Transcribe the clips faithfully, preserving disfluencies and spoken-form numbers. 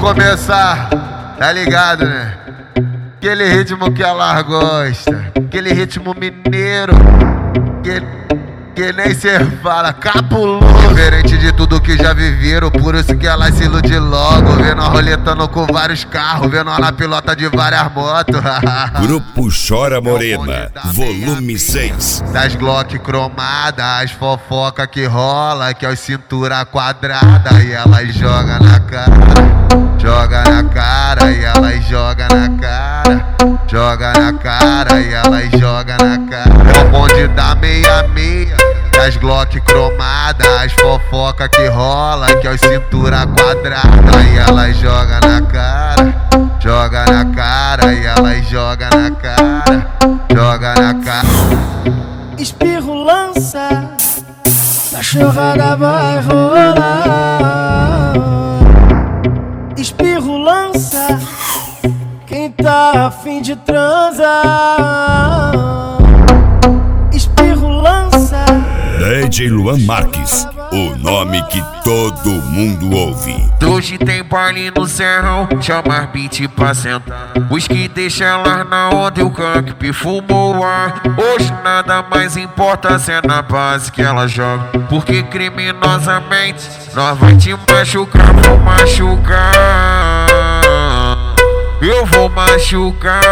começar, tá ligado, né? Aquele ritmo que ela gosta, aquele ritmo mineiro, que, que nem cê fala, cabuloso. Diferente de tudo que já viveram, por isso que ela se ilude logo. Vendo a roletando com vários carros, vendo ela pilota de várias motos. Grupo Chora Morena, volume seis. Das Glock cromadas, as fofoca que rola, que é os cintura quadrada. E ela joga na cara, joga na cara, e ela joga na cara, joga na cara, e ela joga na cara. É o bonde da meia-meia, das Glock cromadas, as fofoca que rola, que é os cintura quadrada. E ela joga na cara, joga na cara, e ela joga na cara, joga na cara. Espirro lança, cachorrada vai rolar. Espirro lança, quem tá a fim de transar. Espirro lança, D J Luan Marques, o nome que todo mundo ouve. Hoje tem baile no serrão, chama beat pra sentar. Os que deixa ela na onda e o canque perfumou o ar. Hoje nada mais importa se é na base que ela joga, porque criminosamente nós vai te machucar, vou machucar. Eu vou machucar.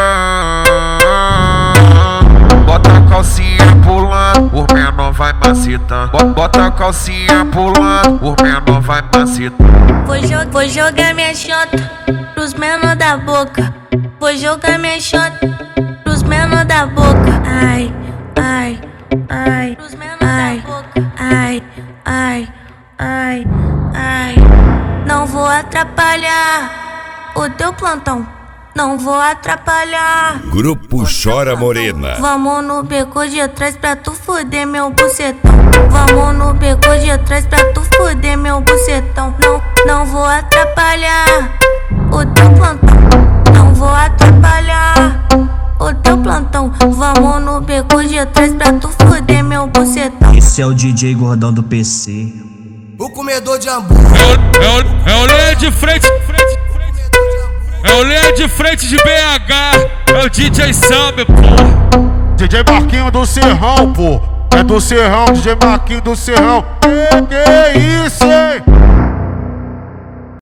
Bota a calcinha pulando, o menor vai macetar. Bota a calcinha pulando, o menor vai macetar. Vou, jo vou jogar minha chota pros menor da boca. Vou jogar minha chota pros menor da boca. Ai, ai, ai, ai, ai, ai, ai, ai. Não vou atrapalhar o teu plantão, não vou atrapalhar. Grupo Chora Morena. Vamos no beco de trás pra tu fuder meu bucetão. Vamos no beco de trás pra tu fuder meu bucetão. Não, não vou atrapalhar o teu plantão, não vou atrapalhar o teu plantão. Vamos no beco de trás pra tu fuder meu bucetão. Esse é o D J Gordão do P C, o comedor de hambúrguer. É o, é o linha de frente, é o linha de frente de B H, é o D J Sammy, pô. D J Marquinho do Serrão, pô. É do Serrão, D J Marquinho do Serrão. Que que é isso, hein?